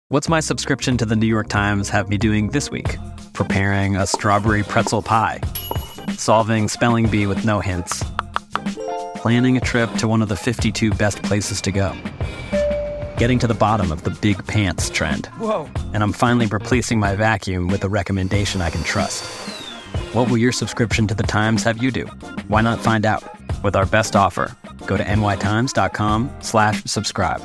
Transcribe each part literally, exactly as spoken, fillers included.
What's my subscription to the New York Times have me doing this week? Preparing a strawberry pretzel pie, solving spelling bee with no hints, planning a trip to one of the fifty-two best places to go, getting to the bottom of the big pants trend. Whoa. And I'm finally replacing my vacuum with a recommendation I can trust. What will your subscription to the Times have you do? Why not find out? With our best offer, go to nytimes.com slash subscribe.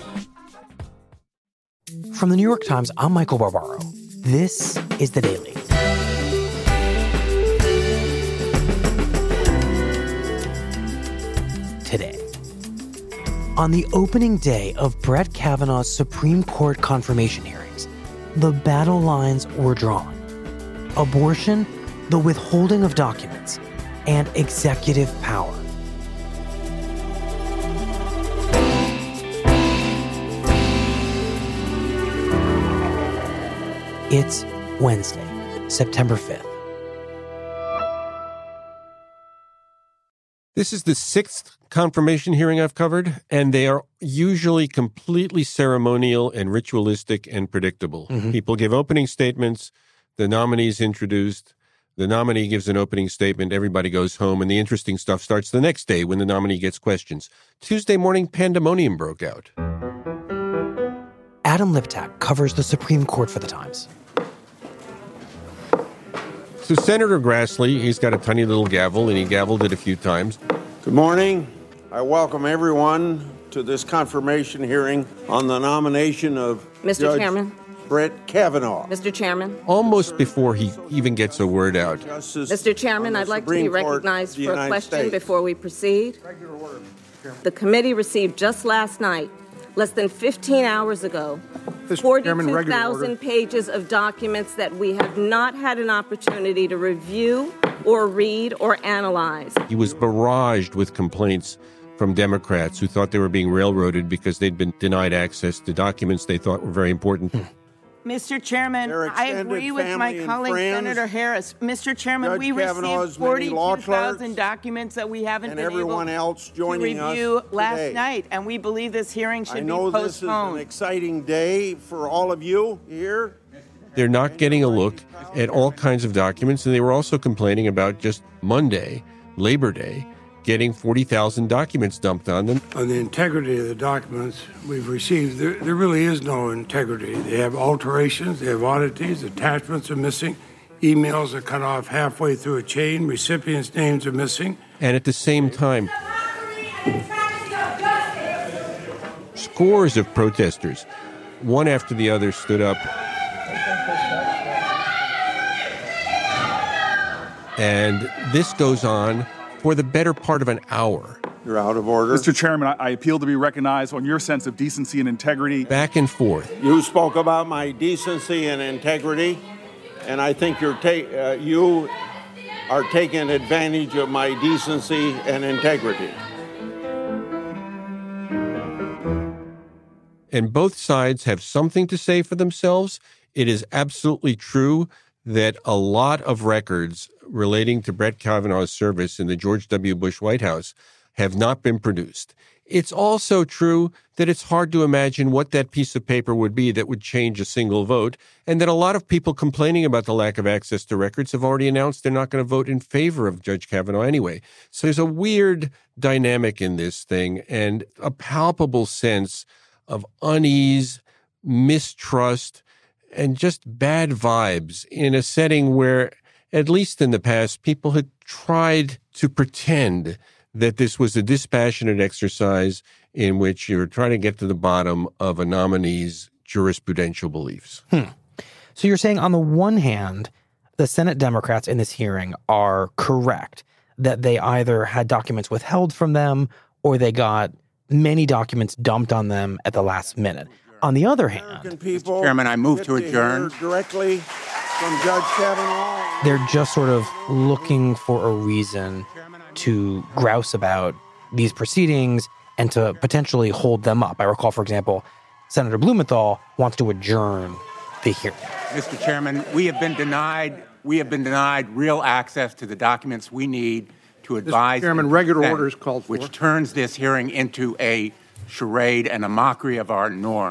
From the New York Times, I'm Michael Barbaro. This is The Daily. Today, on the opening day of Brett Kavanaugh's Supreme Court confirmation hearings, the battle lines were drawn. Abortion, the withholding of documents, and executive power. It's Wednesday, September fifth. This is the sixth confirmation hearing I've covered, and they are usually completely ceremonial and ritualistic and predictable. Mm-hmm. People give opening statements, the nominee is introduced, the nominee gives an opening statement, everybody goes home, and the interesting stuff starts the next day when the nominee gets questions. Tuesday morning, pandemonium broke out. Adam Liptak covers the Supreme Court for The Times. So Senator Grassley, he's got a tiny little gavel, and he gavelled it a few times. Good morning. I welcome everyone to this confirmation hearing on the nomination of Mister Judge Chairman. Brett Kavanaugh. Mister Chairman. Almost before he even gets a word out. Mister Chairman, I'd like to be recognized for a question before we proceed. The committee received just last night, less than fifteen hours ago, forty-two thousand pages of documents that we have not had an opportunity to review or read or analyze. He was barraged with complaints from Democrats who thought they were being railroaded because they'd been denied access to documents they thought were very important. Mister Chairman, I agree with my colleague, Senator Harris. Mister Chairman, Judge we Kavanaugh's received forty-two thousand documents that we haven't and been everyone able else joining to review us last today. night, and we believe this hearing should I know be postponed. this is an exciting day for all of you here. They're not getting a look at all kinds of documents, and they were also complaining about just Monday, Labor Day, getting forty thousand documents dumped on them. On the integrity of the documents we've received, there, there really is no integrity. They have alterations, they have oddities, attachments are missing, emails are cut off halfway through a chain, recipients' names are missing. And at the same time, scores of protesters, one after the other, stood up. And this goes on for the better part of an hour. You're out of order. Mister Chairman, I, I appeal to be recognized on your sense of decency and integrity. Back and forth. You spoke about my decency and integrity, and I think you're ta- uh, you are taking advantage of my decency and integrity. And both sides have something to say for themselves. It is absolutely true that a lot of records relating to Brett Kavanaugh's service in the George W. Bush White House have not been produced. It's also true that it's hard to imagine what that piece of paper would be that would change a single vote, and that a lot of people complaining about the lack of access to records have already announced they're not going to vote in favor of Judge Kavanaugh anyway. So there's a weird dynamic in this thing and a palpable sense of unease, mistrust, and just bad vibes in a setting where, at least in the past, people had tried to pretend that this was a dispassionate exercise in which you're trying to get to the bottom of a nominee's jurisprudential beliefs. Hmm. So you're saying, on the one hand, the Senate Democrats in this hearing are correct that they either had documents withheld from them or they got many documents dumped on them at the last minute. On the other hand, Mister Chairman, I move to adjourn. Directly from Judge Kavanaugh. They're just sort of looking for a reason to grouse about these proceedings and to potentially hold them up. I recall, for example, Senator Blumenthal wants to adjourn the hearing. Mister Chairman, we have been denied we have been denied real access to the documents we need to advise. Mister Chairman, regular orders called for. Which turns this hearing into a charade and a mockery of our norms.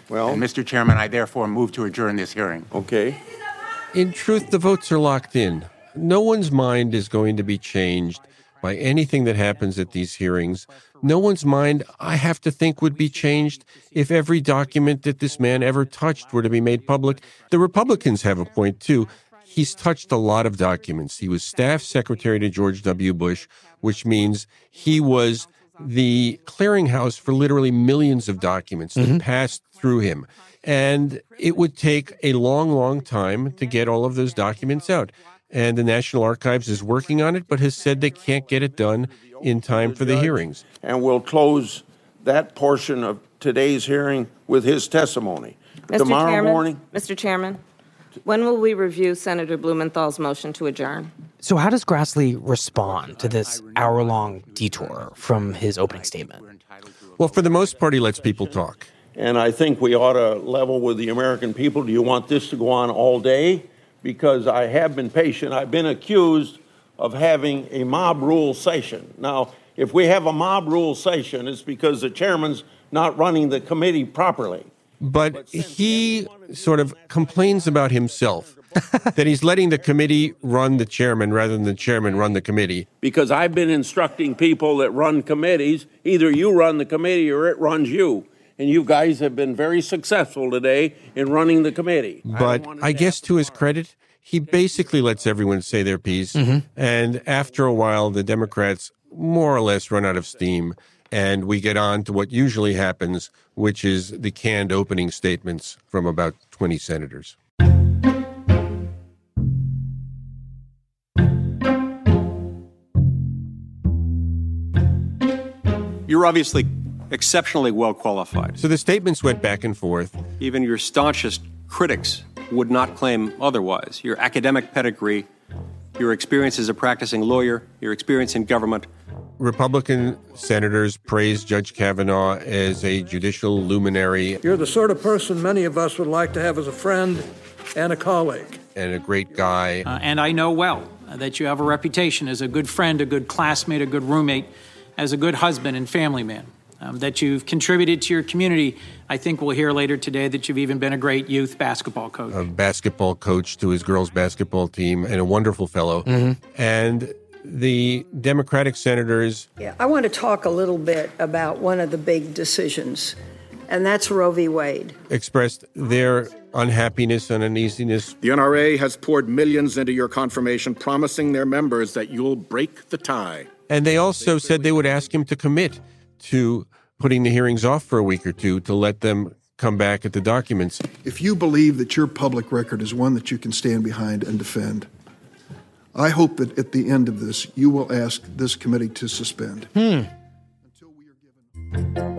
Well, and Mister Chairman, I therefore move to adjourn this hearing. Okay. In truth, the votes are locked in. No one's mind is going to be changed by anything that happens at these hearings. No one's mind, I have to think, would be changed if every document that this man ever touched were to be made public. The Republicans have a point, too. He's touched a lot of documents. He was staff secretary to George W. Bush, which means he was the clearinghouse for literally millions of documents that mm-hmm. passed through him. And it would take a long, long time to get all of those documents out. And the National Archives is working on it, but has said they can't get it done in time for the hearings. And we'll close that portion of today's hearing with his testimony. Mister Tomorrow Chairman, morning. Mister Chairman, when will we review Senator Blumenthal's motion to adjourn? So how does Grassley respond to this hour-long detour from his opening statement? Well, for the most part, he lets people talk. And I think we ought to level with the American people. Do you want this to go on all day? Because I have been patient. I've been accused of having a mob rule session. Now, if we have a mob rule session, it's because the chairman's not running the committee properly. But he sort of complains about himself, that he's letting the committee run the chairman rather than the chairman run the committee. Because I've been instructing people that run committees, either you run the committee or it runs you. And you guys have been very successful today in running the committee. But I, I guess to his credit, he basically lets everyone say their piece. Mm-hmm. And after a while, the Democrats more or less run out of steam. And we get on to what usually happens, which is the canned opening statements from about twenty senators. You're obviously exceptionally well qualified. So the statements went back and forth. Even your staunchest critics would not claim otherwise. Your academic pedigree, your experience as a practicing lawyer, your experience in government. Republican senators praised Judge Kavanaugh as a judicial luminary. You're the sort of person many of us would like to have as a friend and a colleague. And a great guy. Uh, and I know well uh, that you have a reputation as a good friend, a good classmate, a good roommate, as a good husband and family man. Um, that you've contributed to your community. I think we'll hear later today that you've even been a great youth basketball coach. A basketball coach to his girls' basketball team, and a wonderful fellow. Mm-hmm. And the Democratic senators... Yeah, I want to talk a little bit about one of the big decisions, and that's Roe v. Wade. Expressed their unhappiness and uneasiness. The N R A has poured millions into your confirmation, promising their members that you'll break the tie. And they also said they would ask him to commit to putting the hearings off for a week or two to let them come back at the documents. If you believe that your public record is one that you can stand behind and defend, I hope that at the end of this, you will ask this committee to suspend. Hmm. Until we are given...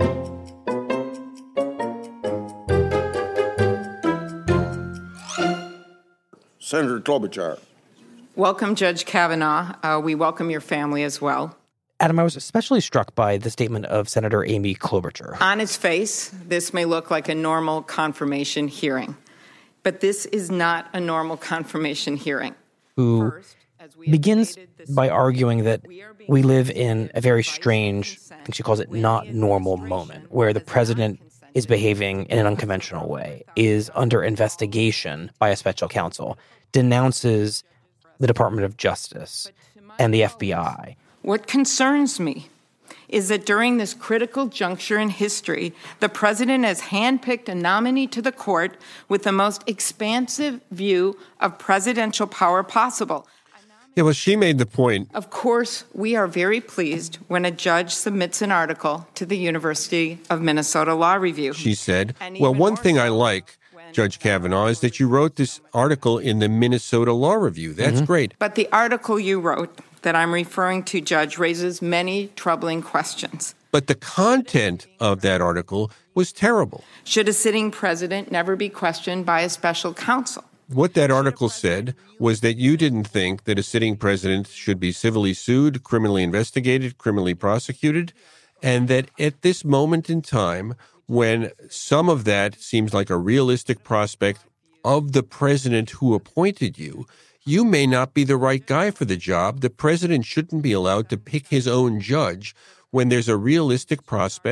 Senator Klobuchar. Welcome, Judge Kavanaugh. Uh, we welcome your family as well. Adam, I was especially struck by the statement of Senator Amy Klobuchar. On its face, this may look like a normal confirmation hearing, but this is not a normal confirmation hearing. Who First, begins by arguing that we live in a very strange, I think she calls it not normal moment, where the president is behaving in an unconventional way, is under investigation by a special counsel, denounces the Department of Justice and the F B I. What concerns me is that during this critical juncture in history, the president has handpicked a nominee to the court with the most expansive view of presidential power possible. Yeah, well, she made the point. Of course, we are very pleased when a judge submits an article to the University of Minnesota Law Review. She said, well, one thing I like, Judge Kavanaugh, is that you wrote this article in the Minnesota Law Review. That's mm-hmm. great. But the article you wrote that I'm referring to, Judge, raises many troubling questions. But the content of that article was terrible. Should a sitting president never be questioned by a special counsel? What that article said was that you didn't think that a sitting president should be civilly sued, criminally investigated, criminally prosecuted, and that at this moment in time, when some of that seems like a realistic prospect of the president who appointed you, you may not be the right guy for the job. The president shouldn't be allowed to pick his own judge when there's a realistic prospect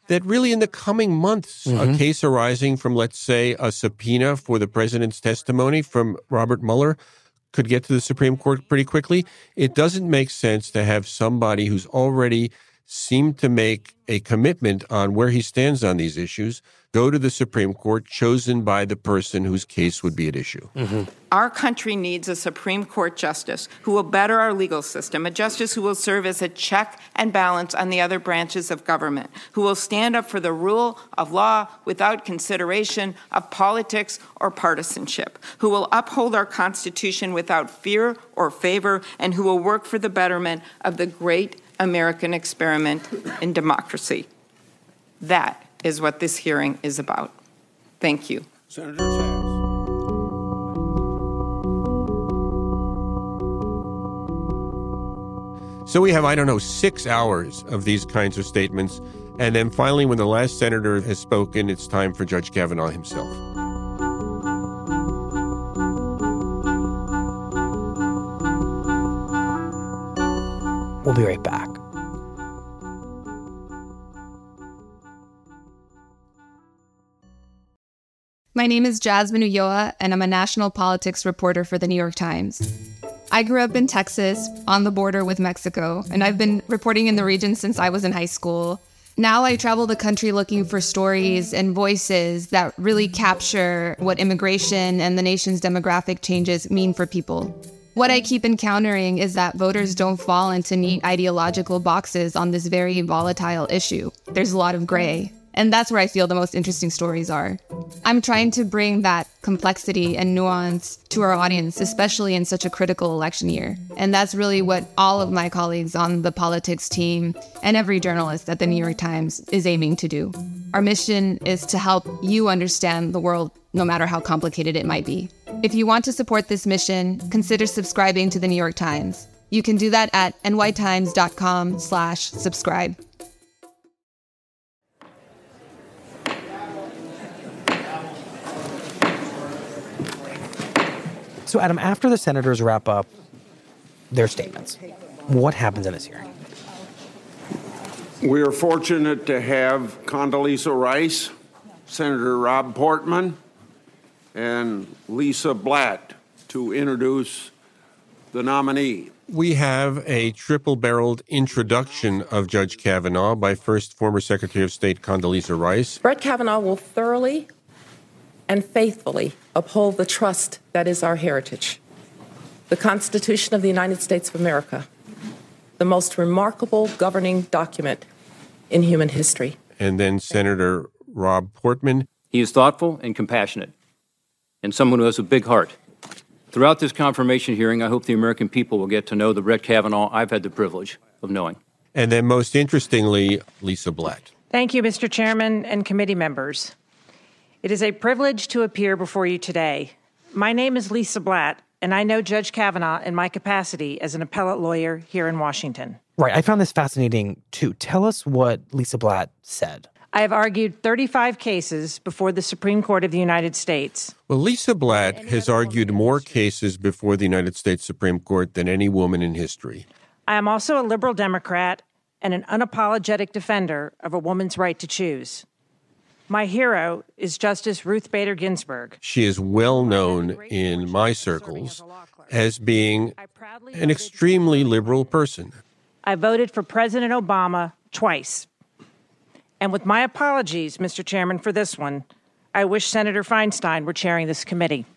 that really in the coming months, mm-hmm. a case arising from, let's say, a subpoena for the president's testimony from Robert Mueller could get to the Supreme Court pretty quickly. It doesn't make sense to have somebody who's already seemed to make a commitment on where he stands on these issues go to the Supreme Court chosen by the person whose case would be at issue. Mm-hmm. Our country needs a Supreme Court justice who will better our legal system, a justice who will serve as a check and balance on the other branches of government, who will stand up for the rule of law without consideration of politics or partisanship, who will uphold our Constitution without fear or favor, and who will work for the betterment of the great American experiment in democracy. That is what this hearing is about. Thank you. Senator Sachs. So we have, I don't know, six hours of these kinds of statements. And then finally, when the last senator has spoken, it's time for Judge Kavanaugh himself. We'll be right back. My name is Jasmine Ulloa, and I'm a national politics reporter for The New York Times. I grew up in Texas, on the border with Mexico, and I've been reporting in the region since I was in high school. Now I travel the country looking for stories and voices that really capture what immigration and the nation's demographic changes mean for people. What I keep encountering is that voters don't fall into neat ideological boxes on this very volatile issue. There's a lot of gray. And that's where I feel the most interesting stories are. I'm trying to bring that complexity and nuance to our audience, especially in such a critical election year. And that's really what all of my colleagues on the politics team and every journalist at the New York Times is aiming to do. Our mission is to help you understand the world, no matter how complicated it might be. If you want to support this mission, consider subscribing to the New York Times. You can do that at nytimes.com slash subscribe. So, Adam, after the senators wrap up their statements, what happens in this hearing? We are fortunate to have Condoleezza Rice, Senator Rob Portman, and Lisa Blatt to introduce the nominee. We have a triple-barreled introduction of Judge Kavanaugh by first former Secretary of State Condoleezza Rice. Brett Kavanaugh will thoroughly and faithfully uphold the trust that is our heritage, the Constitution of the United States of America, the most remarkable governing document in human history. And then Senator Rob Portman. He is thoughtful and compassionate, and someone who has a big heart. Throughout this confirmation hearing, I hope the American people will get to know the Brett Kavanaugh I've had the privilege of knowing. And then most interestingly, Lisa Blatt. Thank you, Mister Chairman and committee members. It is a privilege to appear before you today. My name is Lisa Blatt, and I know Judge Kavanaugh in my capacity as an appellate lawyer here in Washington. Right. I found this fascinating, too. Tell us what Lisa Blatt said. I have argued thirty-five cases before the Supreme Court of the United States. Well, Lisa Blatt has argued more cases before the United States Supreme Court than any woman in history. I am also a liberal Democrat and an unapologetic defender of a woman's right to choose. My hero is Justice Ruth Bader Ginsburg. She is well known in my circles as being an extremely liberal person. I voted for President Obama twice. And with my apologies, Mister Chairman, for this one, I wish Senator Feinstein were chairing this committee.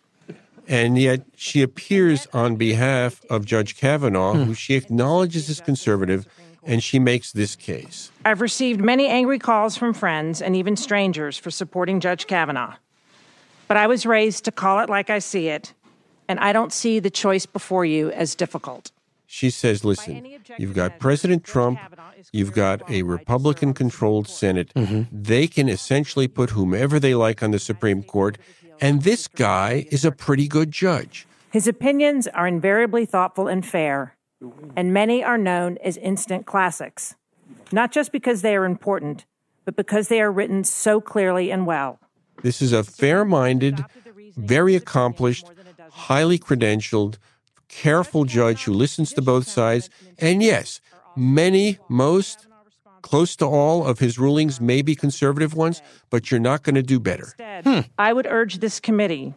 And yet she appears on behalf of Judge Kavanaugh, hmm. who she acknowledges is conservative, and she makes this case. I've received many angry calls from friends and even strangers for supporting Judge Kavanaugh. But I was raised to call it like I see it, and I don't see the choice before you as difficult. She says, listen, you've got President Trump, you've got a Republican-controlled Senate. Mm-hmm. They can essentially put whomever they like on the Supreme Court, and this guy is a pretty good judge. His opinions are invariably thoughtful and fair, and many are known as instant classics, not just because they are important, but because they are written so clearly and well. This is a fair-minded, very accomplished, highly credentialed, careful judge who listens to both sides, and yes, many, most close to all of his rulings may be conservative ones, but you're not going to do better. Instead, hmm. I would urge this committee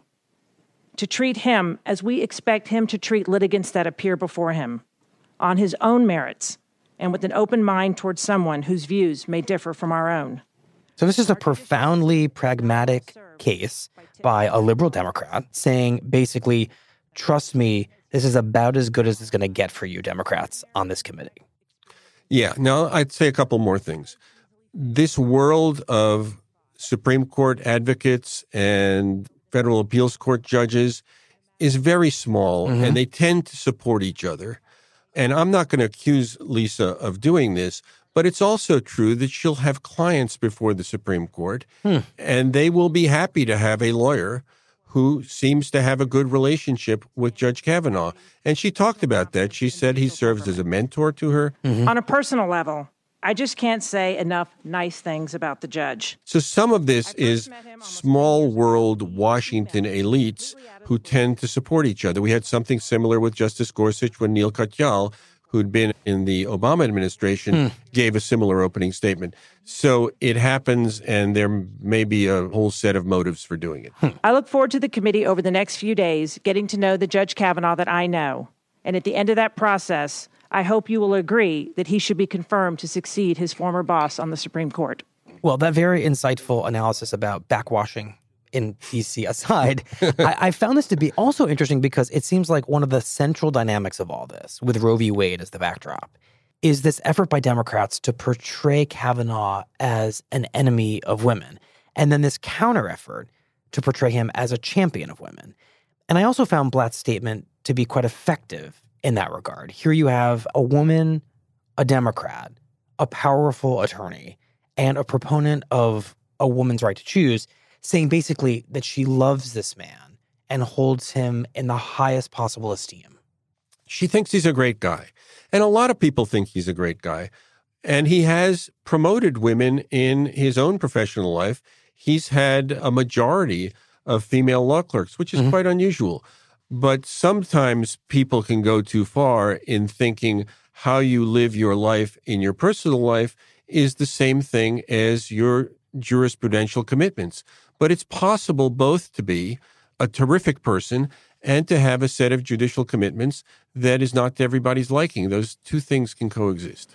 to treat him as we expect him to treat litigants that appear before him, on his own merits and with an open mind towards someone whose views may differ from our own. So this is a profoundly pragmatic case by a liberal Democrat saying, basically, trust me, this is about as good as it's going to get for you Democrats on this committee. Yeah. Now, I'd say a couple more things. This world of Supreme Court advocates and federal appeals court judges is very small, mm-hmm. and they tend to support each other. And I'm not going to accuse Lisa of doing this, but it's also true that she'll have clients before the Supreme Court, hmm. and they will be happy to have a lawyer who seems to have a good relationship with Judge Kavanaugh. And she talked about that. She said he serves as a mentor to her. Mm-hmm. On a personal level, I just can't say enough nice things about the judge. So some of this is small world Washington elites who tend to support each other. We had something similar with Justice Gorsuch when Neil Katyal, who'd been in the Obama administration, hmm. gave a similar opening statement. So it happens, and there may be a whole set of motives for doing it. Hmm. I look forward to the committee over the next few days getting to know the Judge Kavanaugh that I know. And at the end of that process, I hope you will agree that he should be confirmed to succeed his former boss on the Supreme Court. Well, that very insightful analysis about backwashing in D C aside, I, I found this to be also interesting because it seems like one of the central dynamics of all this, with Roe v. Wade as the backdrop, is this effort by Democrats to portray Kavanaugh as an enemy of women, and then this counter effort to portray him as a champion of women. And I also found Blatt's statement to be quite effective in that regard. Here you have a woman, a Democrat, a powerful attorney, and a proponent of a woman's right to choose, saying basically that she loves this man and holds him in the highest possible esteem. She thinks he's a great guy. And a lot of people think he's a great guy. And he has promoted women in his own professional life. He's had a majority of female law clerks, which is mm-hmm. quite unusual. But sometimes people can go too far in thinking how you live your life in your personal life is the same thing as your jurisprudential commitments. But it's possible both to be a terrific person and to have a set of judicial commitments that is not to everybody's liking. Those two things can coexist.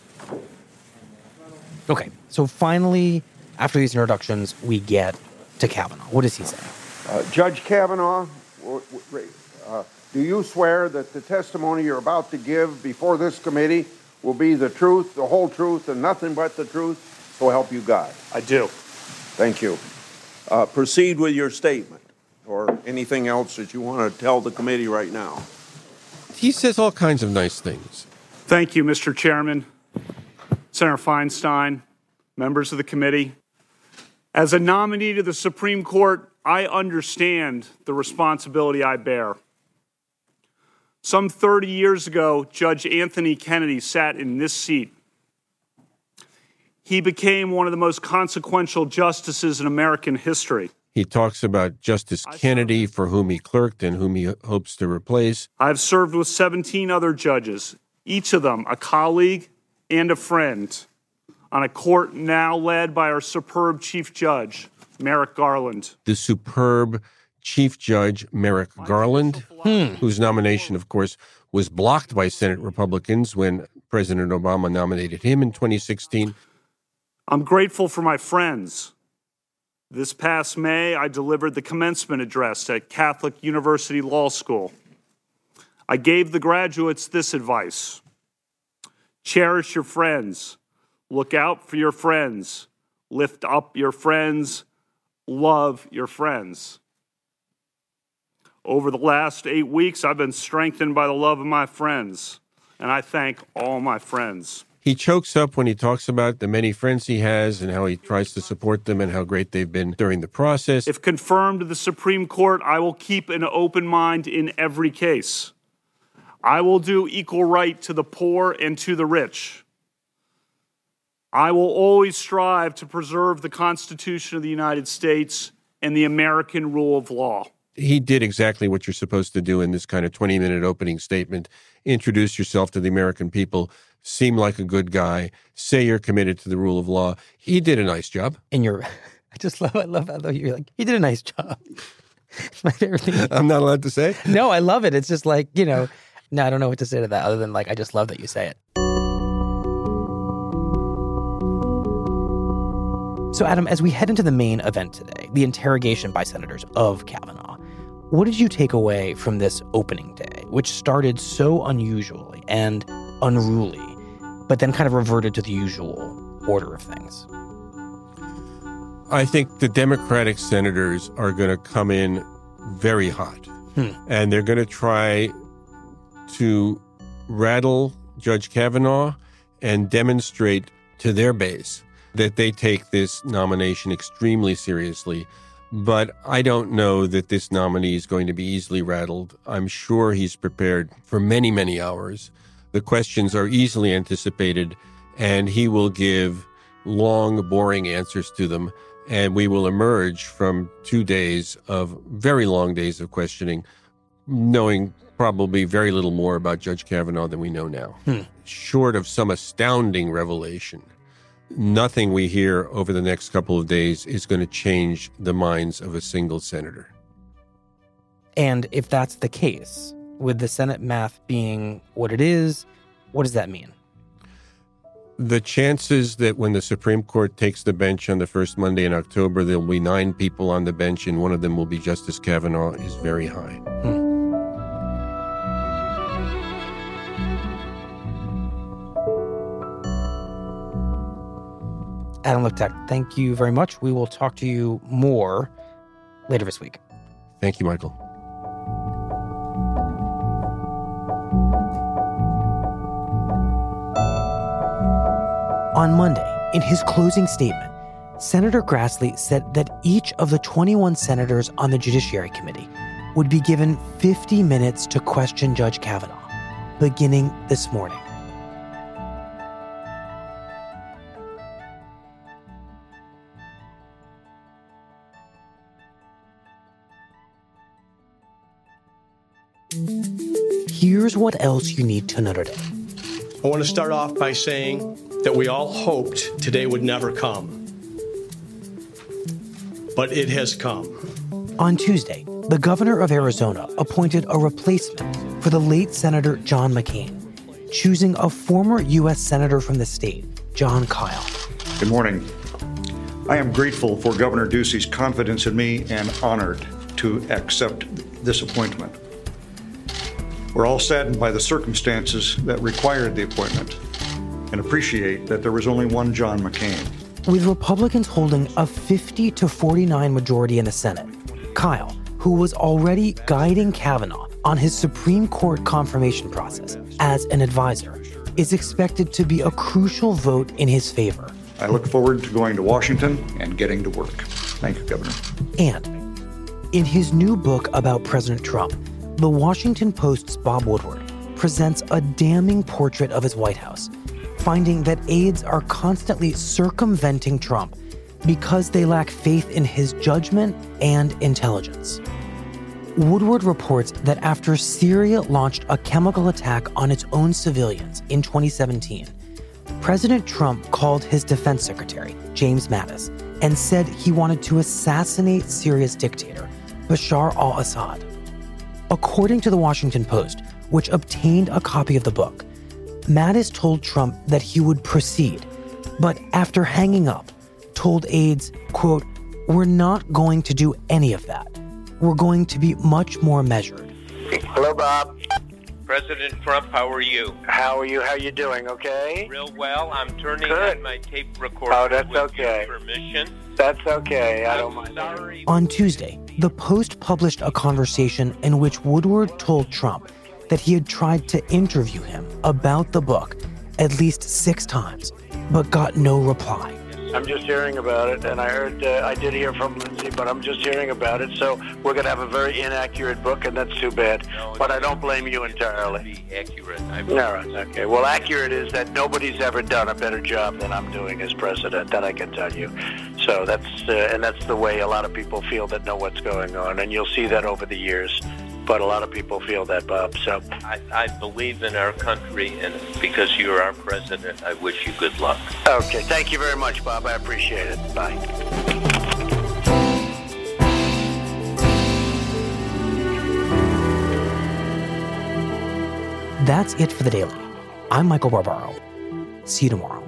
Okay, so finally, after these introductions, we get to Kavanaugh. What does he say? Uh, Judge Kavanaugh, uh, do you swear that the testimony you're about to give before this committee will be the truth, the whole truth, and nothing but the truth? So help you God. I do. Thank you. Uh, proceed with your statement or anything else that you want to tell the committee right now. He says all kinds of nice things. Thank you, Mister Chairman, Senator Feinstein, members of the committee. As a nominee to the Supreme Court, I understand the responsibility I bear. Some thirty years ago, Judge Anthony Kennedy sat in this seat. He became one of the most consequential justices in American history. He talks about Justice Kennedy, for whom he clerked and whom he hopes to replace. I've served with seventeen other judges, each of them a colleague and a friend, on a court now led by our superb Chief Judge, Merrick Garland. The superb Chief Judge Merrick Garland, hmm. whose nomination, of course, was blocked by Senate Republicans when President Obama nominated him in twenty sixteen. I'm grateful for my friends. This past May, I delivered the commencement address at Catholic University Law School. I gave the graduates this advice: cherish your friends, look out for your friends, lift up your friends, love your friends. Over the last eight weeks, I've been strengthened by the love of my friends, and I thank all my friends. He chokes up when he talks about the many friends he has and how he tries to support them and how great they've been during the process. If confirmed to the Supreme Court, I will keep an open mind in every case. I will do equal right to the poor and to the rich. I will always strive to preserve the Constitution of the United States and the American rule of law. He did exactly what you're supposed to do in this kind of twenty-minute opening statement. Introduce yourself to the American people, seem like a good guy, say you're committed to the rule of law. He did a nice job. And you're, I just love, I love how though you're like, he did a nice job. It's my favorite thing. I'm not allowed to say? No, I love it. It's just like, you know, no, I don't know what to say to that other than like, I just love that you say it. So, Adam, as we head into the main event today, the interrogation by senators of Kavanaugh, what did you take away from this opening day, which started so unusually and unruly, but then kind of reverted to the usual order of things? I think the Democratic senators are going to come in very hot, hmm. and they're going to try to rattle Judge Kavanaugh and demonstrate to their base that they take this nomination extremely seriously. But I don't know that this nominee is going to be easily rattled. I'm sure he's prepared for many, many hours. The questions are easily anticipated, and he will give long, boring answers to them. And we will emerge from two days of very long days of questioning, knowing probably very little more about Judge Kavanaugh than we know now. Hmm. Short of some astounding revelation, nothing we hear over the next couple of days is going to change the minds of a single senator. And if that's the case, with the Senate math being what it is, what does that mean? The chances that when the Supreme Court takes the bench on the first Monday in October, there'll be nine people on the bench and one of them will be Justice Kavanaugh is very high. Hmm. Adam Liptak, thank you very much. We will talk to you more later this week. Thank you, Michael. On Monday, in his closing statement, Senator Grassley said that each of the twenty-one senators on the Judiciary Committee would be given fifty minutes to question Judge Kavanaugh, beginning this morning. Here's what else you need to know today. I want to start off by saying that we all hoped today would never come. But it has come. On Tuesday, the governor of Arizona appointed a replacement for the late Senator John McCain, choosing a former U S senator from the state, Jon Kyl. Good morning. I am grateful for Governor Ducey's confidence in me and honored to accept this appointment. We're all saddened by the circumstances that required the appointment and appreciate that there was only one John McCain. With Republicans holding a fifty to forty-nine majority in the Senate, Kyl, who was already guiding Kavanaugh on his Supreme Court confirmation process as an advisor, is expected to be a crucial vote in his favor. I look forward to going to Washington and getting to work. Thank you, Governor. And in his new book about President Trump, The Washington Post's Bob Woodward presents a damning portrait of his White House, finding that aides are constantly circumventing Trump because they lack faith in his judgment and intelligence. Woodward reports that after Syria launched a chemical attack on its own civilians in twenty seventeen, President Trump called his defense secretary, James Mattis, and said he wanted to assassinate Syria's dictator, Bashar al-Assad. According to the Washington Post, which obtained a copy of the book, Mattis told Trump that he would proceed, but after hanging up, told aides, quote, "We're not going to do any of that. We're going to be much more measured." Hello, Bob. President Trump, how are you? How are you? How are you doing? Okay? Real well. I'm turning Good. on my tape recorder oh, that's with okay. your permission. That's okay. I don't I'm mind. Sorry. On Tuesday, the Post published a conversation in which Woodward told Trump that he had tried to interview him about the book at least six times, but got no reply. I'm just hearing about it, and I heard, uh, I did hear from Lindsay, but I'm just hearing about it, so we're going to have a very inaccurate book, and that's too bad. No, but I don't blame you entirely. Be accurate. I All right, okay. Well, accurate is that nobody's ever done a better job than I'm doing as president, that I can tell you. So that's, uh, and that's the way a lot of people feel that know what's going on, and you'll see that over the years. but a lot of people feel that, Bob. So I, I believe in our country, and because you're our president, I wish you good luck. Okay, thank you very much, Bob. I appreciate it. Bye. That's it for the Daily. I'm Michael Barbaro. See you tomorrow.